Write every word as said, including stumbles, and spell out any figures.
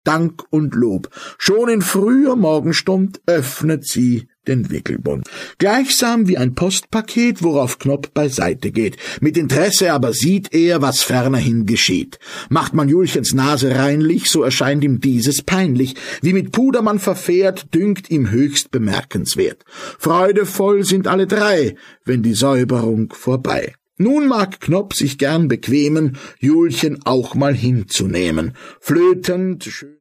Dank und Lob. Schon in früher Morgenstund öffnet sie den Wickelbund. Gleichsam wie ein Postpaket, worauf Knopf beiseite geht. Mit Interesse aber sieht er, was fernerhin geschieht. Macht man Julchens Nase reinlich, so erscheint ihm dieses peinlich. Wie mit Puder man verfährt, dünkt ihm höchst bemerkenswert. Freudevoll sind alle drei, wenn die Säuberung vorbei. Nun mag Knopf sich gern bequemen, Julchen auch mal hinzunehmen. Flötend, schön